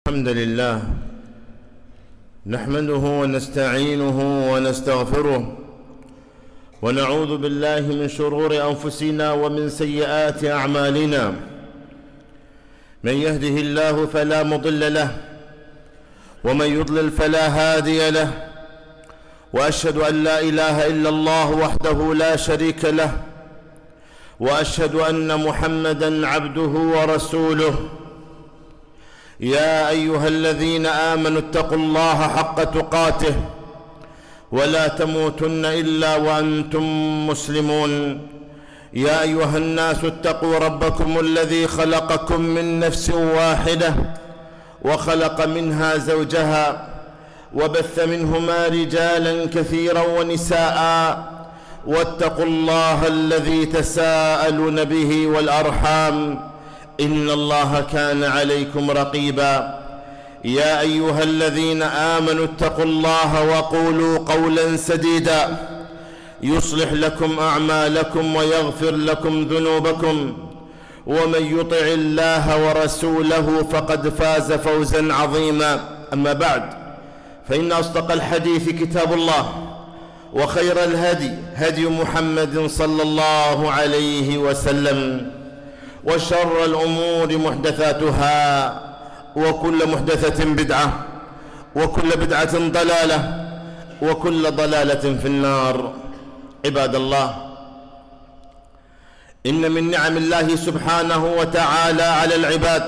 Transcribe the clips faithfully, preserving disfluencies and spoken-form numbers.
الحمد لله نحمده ونستعينه ونستغفره ونعوذ بالله من شرور أنفسنا ومن سيئات أعمالنا. من يهده الله فلا مضل له ومن يضلل فلا هادي له، وأشهد أن لا إله إلا الله وحده لا شريك له، وأشهد أن محمدًا عبده ورسوله. يا أيها الذين آمنوا اتقوا الله حق تقاته ولا تموتن إلا وأنتم مسلمون. يا أيها الناس اتقوا ربكم الذي خلقكم من نفس واحدة وخلق منها زوجها وبث منهما رجالا كثيرا ونساء، واتقوا الله الذي تساءلون به والأرحام إن الله كان عليكم رقيبا. يا أيها الذين آمنوا اتقوا الله وقولوا قولا سديدا يصلح لكم أعمالكم ويغفر لكم ذنوبكم، ومن يطع الله ورسوله فقد فاز فوزا عظيما. أما بعد، فإن أصدق الحديث كتاب الله، وخير الهدي هدي محمد صلى الله عليه وسلم، وشر الأمور محدثاتها، وكل محدثة بدعة، وكل بدعة ضلالة، وكل ضلالة في النار. عباد الله، إن من نعم الله سبحانه وتعالى على العباد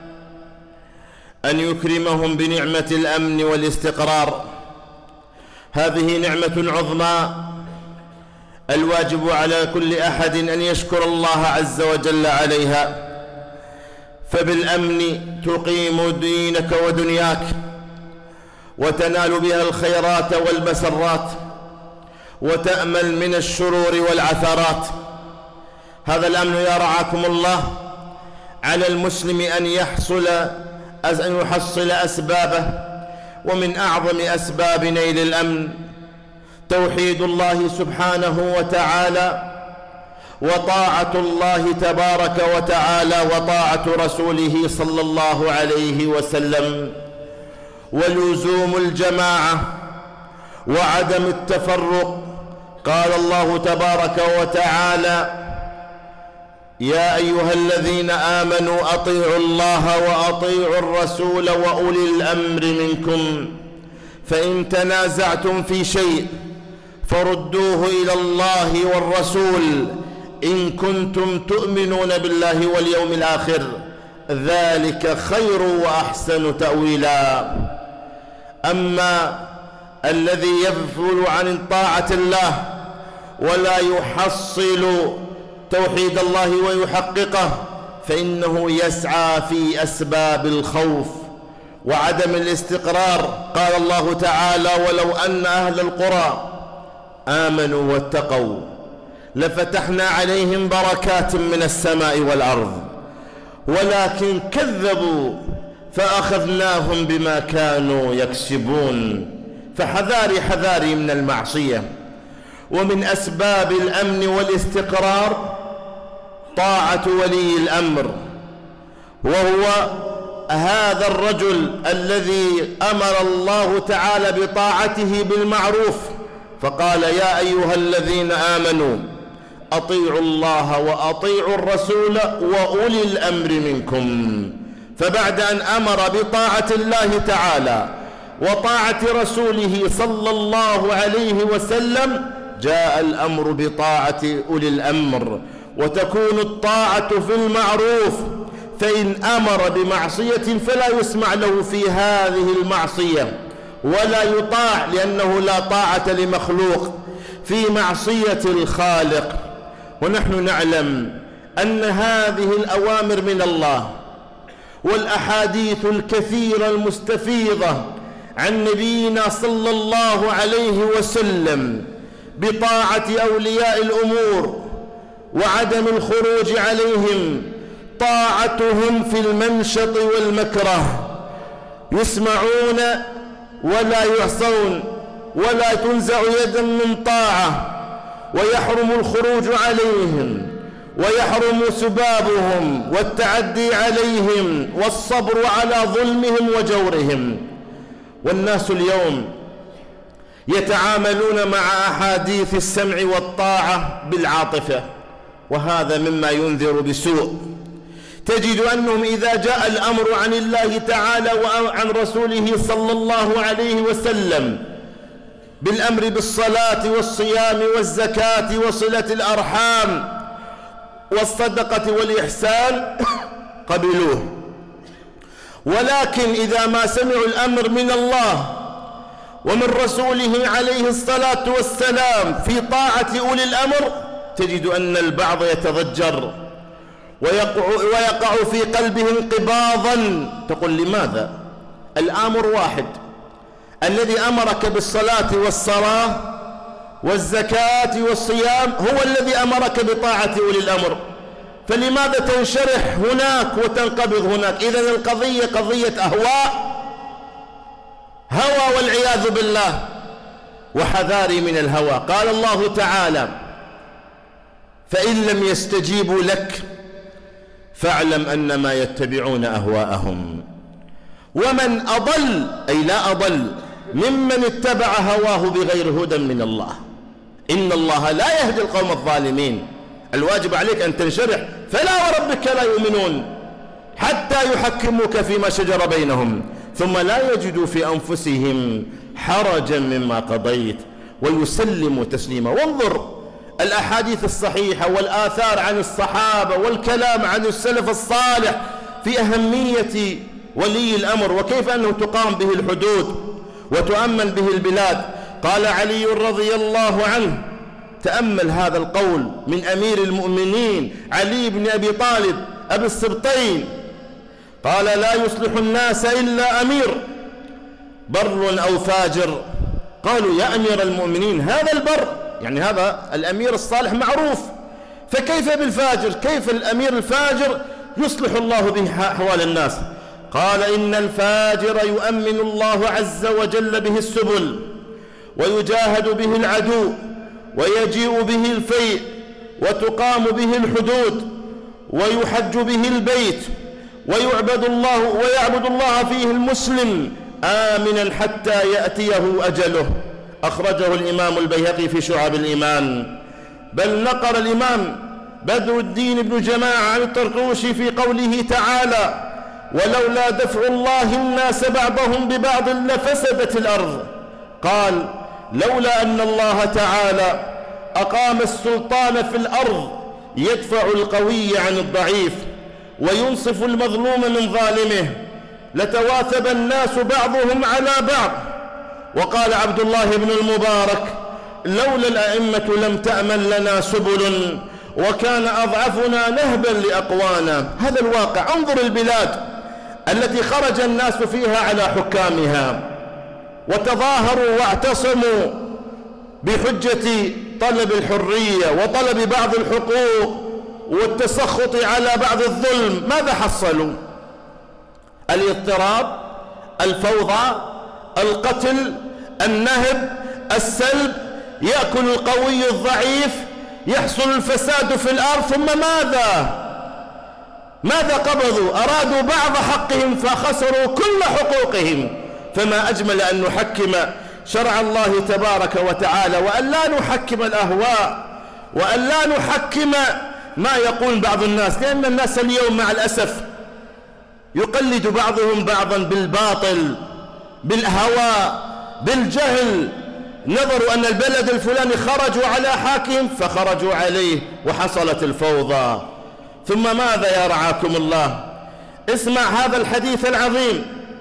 أن يكرمهم بنعمة الأمن والاستقرار. هذه نعمة عظمى الواجب على كل أحد أن يشكر الله عز وجل عليها، فبالأمن تقيم دينك ودنياك وتنال بها الخيرات والمسرات، وتأمل من الشرور والعثرات. هذا الأمن يا رعاكم الله على المسلم أن يحصل أن يحصل أسبابه، ومن أعظم أسباب نيل الأمن توحيد الله سبحانه وتعالى، وطاعة الله تبارك وتعالى، وطاعة رسوله صلى الله عليه وسلم، ولزوم الجماعة وعدم التفرق. قال الله تبارك وتعالى: يا أيها الذين آمنوا أطيعوا الله وأطيعوا الرسول وأولي الأمر منكم، فإن تنازعتم في شيء فردوه إلى الله والرسول إن كنتم تؤمنون بالله واليوم الآخر، ذلك خير وأحسن تأويلا. أما الذي يغفل عن طاعة الله ولا يحصل توحيد الله ويحققه، فإنه يسعى في أسباب الخوف وعدم الاستقرار. قال الله تعالى: ولو أن أهل القرى آمنوا واتقوا لفتحنا عليهم بركات من السماء والأرض، ولكن كذبوا فأخذناهم بما كانوا يكسبون. فحذاري حذاري من المعصية. ومن أسباب الأمن والاستقرار طاعة ولي الأمر، وهو هذا الرجل الذي أمر الله تعالى بطاعته بالمعروف، فقال: يا أيها الذين آمنوا أطيعوا الله وأطيعوا الرسول وأولي الأمر منكم. فبعد أن أمر بطاعة الله تعالى وطاعة رسوله صلى الله عليه وسلم، جاء الأمر بطاعة أولي الأمر، وتكون الطاعة في المعروف. فإن أمر بمعصية فلا يسمع له في هذه المعصية ولا يطاع، لأنه لا طاعة لمخلوق في معصية الخالق. ونحن نعلم أن هذه الأوامر من الله، والأحاديث الكثيرة المستفيضة عن نبينا صلى الله عليه وسلم بطاعة أولياء الأمور وعدم الخروج عليهم، طاعتهم في المنشط والمكره، يسمعون ولا يعصون، ولا تنزع يدا من طاعة، ويحرم الخروج عليهم، ويحرم سبابهم والتعدي عليهم والصبر على ظلمهم وجورهم. والناس اليوم يتعاملون مع أحاديث السمع والطاعة بالعاطفة، وهذا مما ينذر بسوء. تجد أنهم إذا جاء الأمر عن الله تعالى وعن رسوله صلى الله عليه وسلم بالأمر بالصلاة والصيام والزكاة وصلة الأرحام والصدقة والإحسان قبلوه، ولكن إذا ما سمعوا الأمر من الله ومن رسوله عليه الصلاة والسلام في طاعة أولي الأمر تجد أن البعض يتضجر ويقع, ويقع في قلبه انقباضا. تقول لماذا؟ الآمر واحد، الذي أمرك بالصلاة والصلاة والزكاة والصيام هو الذي أمرك بطاعة أولي الأمر، فلماذا تنشرح هناك وتنقبض هناك؟ إذن القضية قضية أهواء، هوى والعياذ بالله، وحذاري من الهوى. قال الله تعالى: فإن لم يستجيبوا لك فاعلم أنما يتبعون أهواءهم. ومن أضل أي لا أضل ممن اتبع هواه بغير هدى من الله. إن الله لا يهدي القوم الظالمين. الواجب عليك أن تنشرح، فلا وربك لا يؤمنون حتى يحكموك فيما شجر بينهم ثم لا يجدوا في أنفسهم حرجا مما قضيت ويسلموا تسليما. وانظر الأحاديث الصحيحة والآثار عن الصحابة والكلام عن السلف الصالح في أهمية ولي الأمر وكيف أنه تقام به الحدود وتؤمن به البلاد. قال علي رضي الله عنه، تأمل هذا القول من أمير المؤمنين علي بن أبي طالب أبي السبطين، قال: لا يصلح الناس إلا أمير بر أو فاجر. قالوا: يا أمير المؤمنين هذا البر، يعني هذا الأمير الصالح معروف، فكيف بالفاجر؟ كيف الأمير الفاجر يصلح الله به أحوال الناس؟ قال: إن الفاجر يؤمن الله عز وجل به السبل ويجاهد به العدو ويجيء به الفيء وتقام به الحدود ويحج به البيت ويعبد الله ويعبد الله فيه المسلم آمنا حتى يأتيه أجله. أخرجه الإمام البيهقي في شعب الإيمان. بل نقل الإمام بدر الدين بن جماعة عن الطرطوشي في قوله تعالى: ولولا دفع الله الناس بعضهم ببعض لفسدت الأرض. قال: لولا أن الله تعالى أقام السلطان في الأرض يدفع القوي عن الضعيف وينصف المظلوم من ظالمه لتواثب الناس بعضهم على بعض. وقال عبد الله بن المبارك: لولا الأئمة لم تأمن لنا سبل وكان أضعفنا نهبا لأقوانا. هذا الواقع. انظر البلاد التي خرج الناس فيها على حكامها وتظاهروا واعتصموا بحجة طلب الحرية وطلب بعض الحقوق والتسخط على بعض الظلم. ماذا حصلوا؟ الاضطراب، الفوضى، القتل، النهب، السلب، يأكل القوي الضعيف، يحصل الفساد في الأرض. ثم ماذا؟ ماذا قبضوا؟ أرادوا بعض حقهم فخسروا كل حقوقهم. فما أجمل أن نحكم شرع الله تبارك وتعالى وأن لا نحكم الأهواء وأن لا نحكم ما يقول بعض الناس، لأن الناس اليوم مع الأسف يقلد بعضهم بعضا بالباطل بالهوى بالجهل. نظروا أن البلد الفلاني خرجوا على حاكم فخرجوا عليه وحصلت الفوضى. ثم ماذا يا رعاكم الله؟ اسمع هذا الحديث العظيم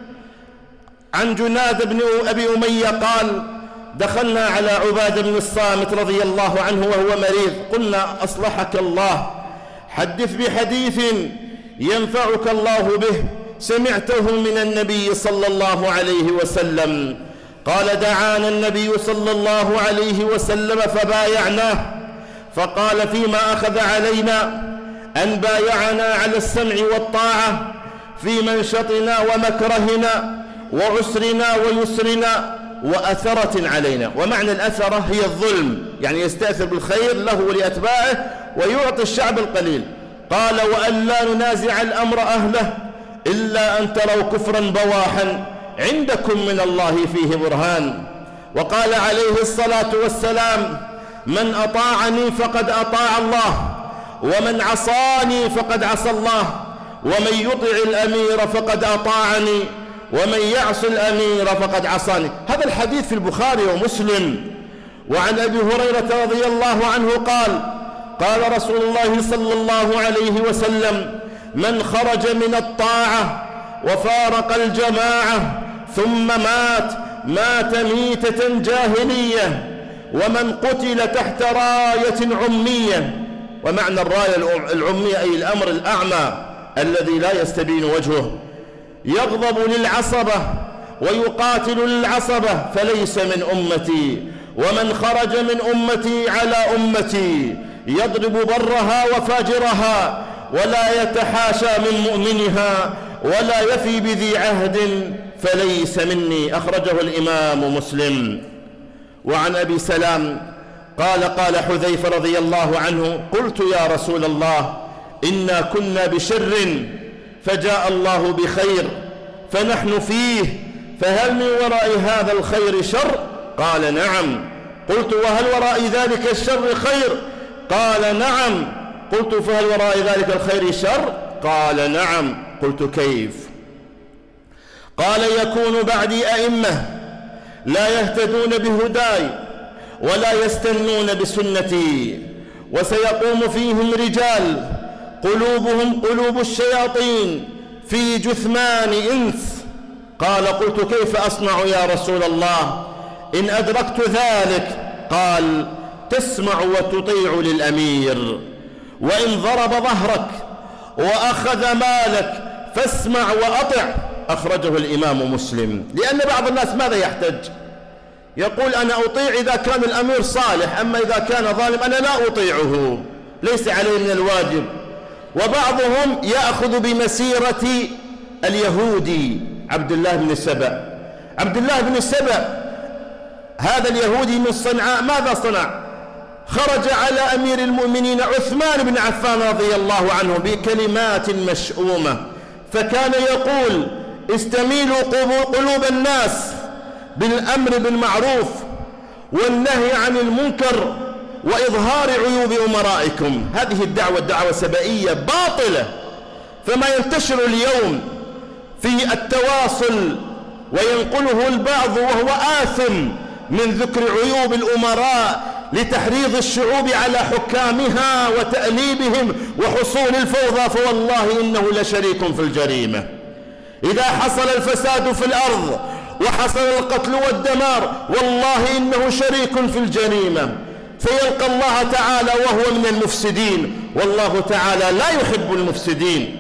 عن جناد بن أبي أمية قال: دخلنا على عبادة بن الصامت رضي الله عنه وهو مريض، قلنا: أصلحك الله، حدث بحديث ينفعك الله به سمعته من النبي صلى الله عليه وسلم. قال: دعانا النبي صلى الله عليه وسلم فبايعناه، فقال: فيما أخذ علينا أن بايعنا على السمع والطاعة في منشطنا ومكرهنا وعسرنا ويسرنا وأثرة علينا. ومعنى الأثرة هي الظلم، يعني يستأثر بالخير له ولأتباعه ويعطي الشعب القليل. قال وأن لا ننازع الأمر أهله إلا أن تروا كفرا بواحا عندكم من الله فيه برهان. وقال عليه الصلاة والسلام من أطاعني فقد أطاع الله ومن عصاني فقد عصى الله ومن يطع الأمير فقد أطاعني ومن يعص الأمير فقد عصاني. هذا الحديث في البخاري ومسلم. وعن أبي هريرة رضي الله عنه قال قال رسول الله صلى الله عليه وسلم من خرج من الطاعة وفارق الجماعة ثم مات مات ميتة جاهلية ومن قتل تحت راية عمية. ومعنى الراية العمية أي الأمر الأعمى الذي لا يستبين وجهه، يغضب للعصبة ويقاتل للعصبة فليس من أمتي. ومن خرج من أمتي على أمتي يضرب برها وفاجرها ولا يتحاشى من مؤمنها ولا يفي بذي عهد فليس مني. أخرجه الإمام مسلم. وعن أبي سلام قال قال حذيفة رضي الله عنه قلت يا رسول الله إنا كنا بشر فجاء الله بخير فنحن فيه فهل من وراء هذا الخير شر؟ قال نعم. قلت وهل وراء ذلك الشر خير؟ قال نعم. قلت فهل وراء ذلك الخير شر؟ قال نعم. قلت كيف؟ قال يكون بعدي أئمة لا يهتدون بهداي ولا يستنون بسنتي وسيقوم فيهم رجال قلوبهم قلوب الشياطين في جثمان إنس. قال قلت كيف أصنع يا رسول الله إن أدركت ذلك؟ قال تسمع وتطيع للأمير وإن ضرب ظهرك وأخذ مالك فاسمع وأطع. أخرجه الإمام مسلم. لأن بعض الناس ماذا يحتج؟ يقول أنا أطيع إذا كان الأمير صالح، أما إذا كان ظالم أنا لا أطيعه، ليس عليه من الواجب. وبعضهم يأخذ بمسيرة اليهودي عبد الله بن سبأ. عبد الله بن سبأ هذا اليهودي من صنعاء ماذا صنع؟ خرج على أمير المؤمنين عثمان بن عفان رضي الله عنه بكلمات مشؤومة، فكان يقول استميلوا قلوب الناس بالأمر بالمعروف والنهي عن المنكر وإظهار عيوب أمرائكم. هذه الدعوة الدعوة السبائية باطلة. فما ينتشر اليوم في التواصل وينقله البعض وهو آثم من ذكر عيوب الأمراء لتحريض الشعوب على حكامها وتأليبهم وحصول الفوضى، فوالله إنه لشريك في الجريمة. إذا حصل الفساد في الأرض وحصل القتل والدمار والله إنه شريك في الجريمة، فيلقى الله تعالى وهو من المفسدين، والله تعالى لا يحب المفسدين.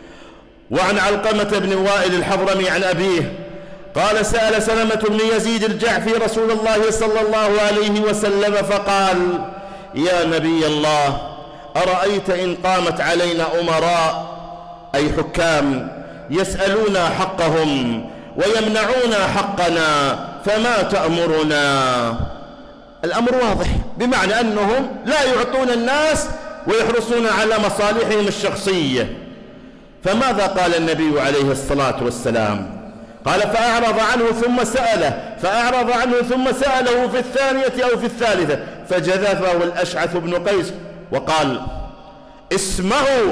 وعن علقمة بن وائل الحضرمي عن أبيه قال سأل سلمة بن يزيد الجعفي رسول الله صلى الله عليه وسلم فقال يا نبي الله أرأيت إن قامت علينا أمراء أي حكام يسألون حقهم ويمنعون حقنا فما تأمرنا؟ الأمر واضح، بمعنى أنهم لا يعطون الناس ويحرصون على مصالحهم الشخصية. فماذا قال النبي عليه الصلاة والسلام؟ قال فأعرض عنه ثم سأله فأعرض عنه ثم سأله في الثانية أو في الثالثة فجذفه الأشعث بن قيس وقال اسمعوا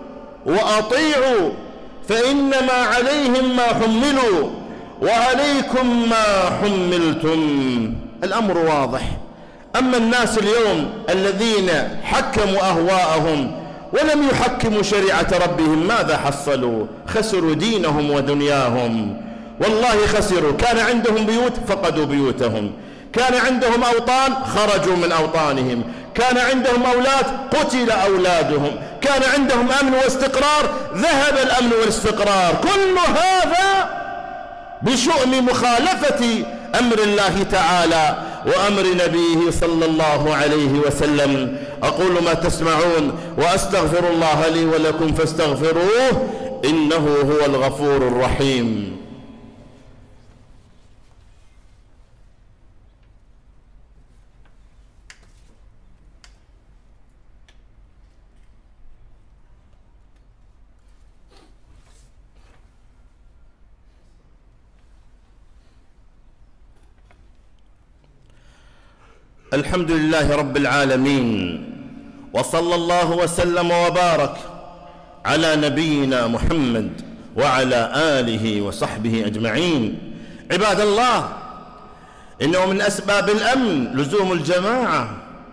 وأطيعوا فإنما عليهم ما حملوا وعليكم ما حملتم. الأمر واضح. أما الناس اليوم الذين حكموا أهواءهم ولم يحكموا شريعة ربهم ماذا حصلوا؟ خسروا دينهم ودنياهم، والله خسروا. كان عندهم بيوت فقدوا بيوتهم، كان عندهم أوطان خرجوا من أوطانهم، كان عندهم أولاد قتل أولادهم، كان عندهم أمن واستقرار ذهب الأمن والاستقرار. كل هذا بشؤم مخالفة أمر الله تعالى وأمر نبيه صلى الله عليه وسلم. أقول ما تسمعون وأستغفر الله لي ولكم فاستغفروه إنه هو الغفور الرحيم. الحمد لله رب العالمين، وصلى الله وسلم وبارك على نبينا محمد وعلى آله وصحبه أجمعين. عباد الله، إنه من أسباب الأمن لزوم الجماعة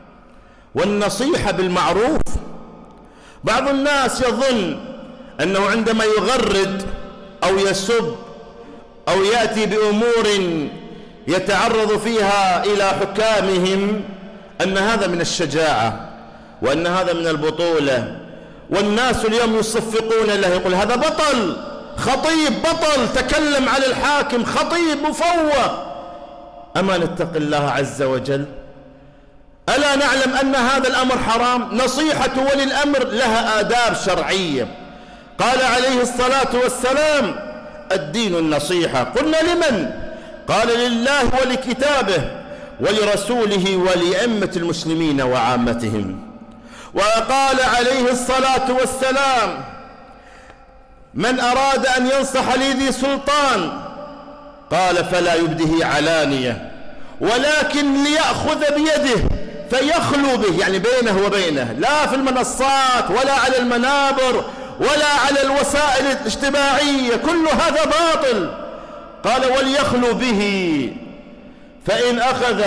والنصيحة بالمعروف. بعض الناس يظن أنه عندما يغرد أو يسب أو يأتي بأمور يتعرض فيها إلى حكامهم أن هذا من الشجاعة وأن هذا من البطولة، والناس اليوم يصفقون له، يقول هذا بطل، خطيب بطل، تكلم على الحاكم، خطيب مفوه. أما نتق الله عز وجل؟ ألا نعلم أن هذا الأمر حرام؟ نصيحة ولي الأمر لها آداب شرعية. قال عليه الصلاة والسلام: الدين النصيحة. قلنا لمن؟ قال لله ولكتابه ولرسوله ولأئمة المسلمين وعامتهم. وقال عليه الصلاة والسلام: من أراد أن ينصح لذي سلطان قال فلا يبده علانية، ولكن ليأخذ بيده فيخلو به، يعني بينه وبينه، لا في المنصات ولا على المنابر ولا على الوسائل الاجتماعية، كل هذا باطل. قال وليخلو به، فإن أخذ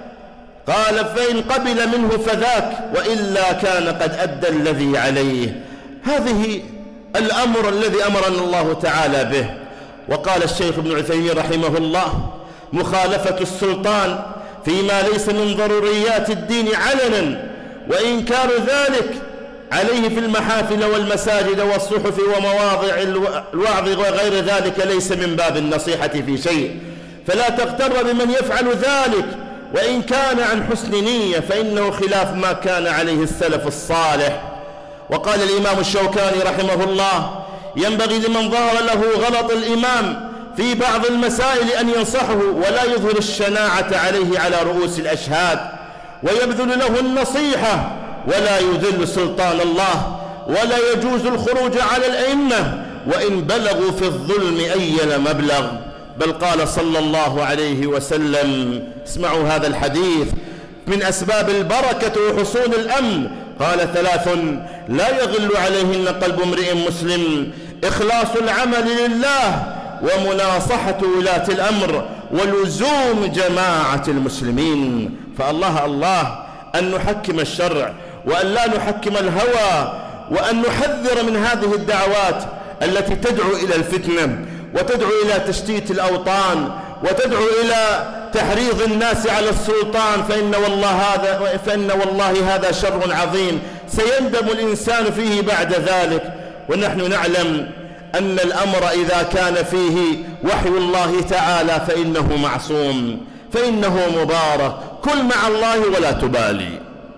قال فإن قبل منه فذاك، وإلا كان قد أدى الذي عليه. هذه الأمر الذي أمرنا الله تعالى به. وقال الشيخ ابن عثيمين رحمه الله: مخالفة السلطان فيما ليس من ضروريات الدين علنا، وإنكار ذلك عليه في المحافل والمساجد والصحف ومواضع الوعظ وغير ذلك ليس من باب النصيحة في شيء، فلا تغتر بمن يفعل ذلك، وإن كان عن حسن نية فإنه خلاف ما كان عليه السلف الصالح. وقال الإمام الشوكاني رحمه الله: ينبغي لمن ظهر له غلط الإمام في بعض المسائل أن ينصحه ولا يظهر الشناعة عليه على رؤوس الأشهاد، ويبذل له النصيحة ولا يذل سلطان الله، ولا يجوز الخروج على الأئمة وإن بلغوا في الظلم أيل مبلغ. بل قال صلى الله عليه وسلم: اسمعوا هذا الحديث: من أسباب البركة وحصول الأمن قال: ثلاث لا يغل عليهن قلب امرئ مسلم: إخلاص العمل لله، ومناصحة ولاة الأمر، ولزوم جماعة المسلمين. فالله الله أن نحكم الشرع وأن لا نحكم الهوى، وأن نحذر من هذه الدعوات التي تدعو إلى الفتنة وتدعو إلى تشتيت الأوطان وتدعو إلى تحريض الناس على السلطان، فإن والله هذا فإن والله هذا شر عظيم سيندم الإنسان فيه بعد ذلك. ونحن نعلم أن الأمر إذا كان فيه وحي الله تعالى فإنه معصوم، فإنه مبارك. كل مع الله ولا تبالي،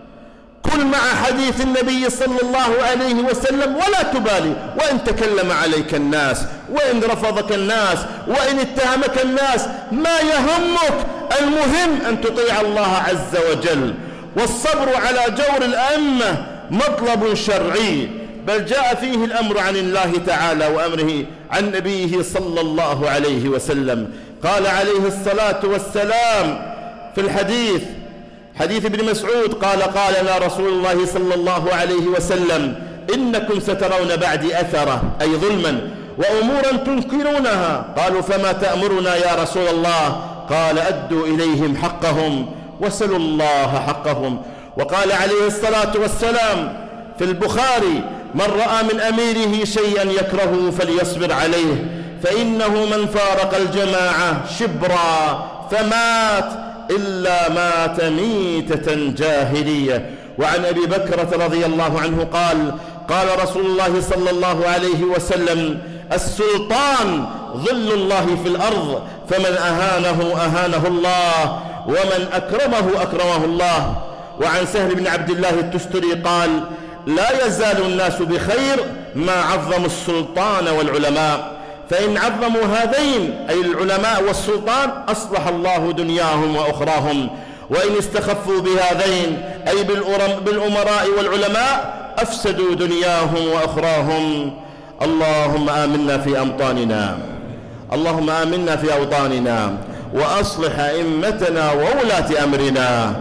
كل مع حديث النبي صلى الله عليه وسلم ولا تبالي، وإن تكلم عليك الناس، وإن رفضك الناس، وإن اتهمك الناس، ما يهمك، المهم أن تطيع الله عز وجل. والصبر على جور الأئمة مطلب شرعي، بل جاء فيه الأمر عن الله تعالى وأمره عن نبيه صلى الله عليه وسلم. قال عليه الصلاة والسلام في الحديث حديث ابن مسعود قال: قال لنا رسول الله صلى الله عليه وسلم: إنكم سترون بعدي أثرة، أي ظلما، وأمورا تنكرونها. قالوا: فما تأمرنا يا رسول الله؟ قال: أدوا إليهم حقهم وسلوا الله حقهم. وقال عليه الصلاة والسلام في البخاري: من رأى من أميره شيئا يكرهه فليصبر عليه، فإنه من فارق الجماعة شبرا فمات إلا مات ميتة جاهلية. وعن أبي بكرة رضي الله عنه قال: قال رسول الله صلى الله عليه وسلم: السلطان ظل الله في الأرض، فمن أهانه أهانه الله، ومن أكرمه أكرمه الله. وعن سهل بن عبد الله التستري قال: لا يزال الناس بخير ما عظموا السلطان والعلماء، فإن عظموا هذين أي العلماء والسلطان أصلح الله دنياهم وأخراهم، وإن استخفوا بهذين أي بالأمراء والعلماء أفسدوا دنياهم وأخراهم. اللهم آمنا في أمطاننا، اللهم آمنا في أوطاننا، وأصلح أئمتنا وولاة أمرنا.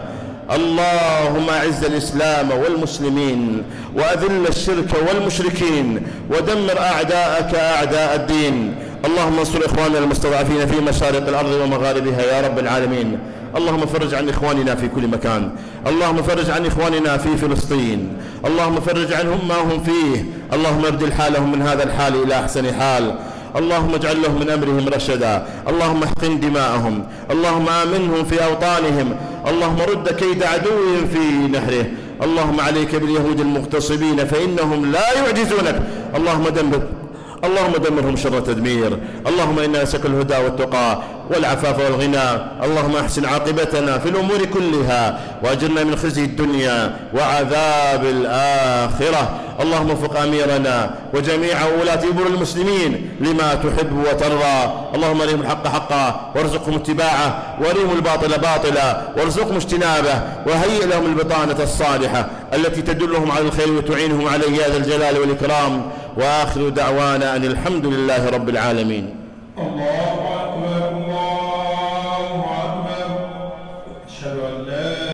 اللهم أعز الإسلام والمسلمين وأذل الشرك والمشركين ودمر أعداءك أعداء الدين. اللهم انصر إخواننا المستضعفين في مشارق الأرض ومغاربها يا رب العالمين. اللهم فرج عن إخواننا في كل مكان. اللهم فرج عن إخواننا في فلسطين. اللهم فرج عنهم ما هم فيه. اللهم ابدل حالهم من هذا الحال إلى أحسن حال. اللهم اجعل لهم من أمرهم رشدا. اللهم احقن دماءهم. اللهم آمنهم في أوطانهم. اللهم رد كيد عدوهم في نهره. اللهم عليك باليهود المغتصبين فإنهم لا يعجزونك. اللهم دمر اللهم دمرهم شر تدمير. اللهم إنا نسألك الهدى والتقى والعفاف والغنى. اللهم احسن عاقبتنا في الأمور كلها وأجرنا من خزي الدنيا وعذاب الآخرة. اللهم وفق أميرنا وجميع ولاة أمور المسلمين لما تحب وترضى. اللهم أرهم الحق حقا وارزقهم اتباعه وأرهم الباطل باطلا وارزقهم اجتنابه وهيئ لهم البطانة الصالحة التي تدلهم على الخير وتعينهم عليه يا ذا الجلال والإكرام. وآخر دعوانا أن الحمد لله رب العالمين. الله